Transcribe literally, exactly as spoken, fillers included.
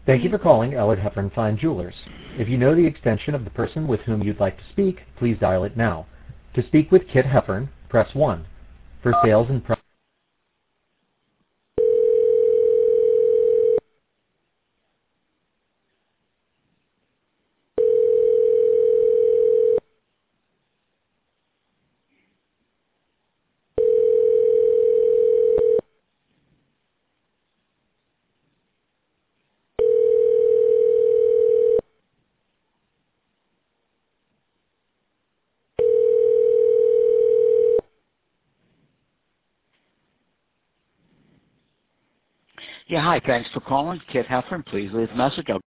Thank you for calling Ellard Hepburn Fine Jewelers. If you know the extension of the person with whom you'd like to speak, please dial it now. To speak with Kit Hepburn, press one. For sales and pro- Yeah, hi. Thanks for calling. Kit Heffern, please leave a message. I'll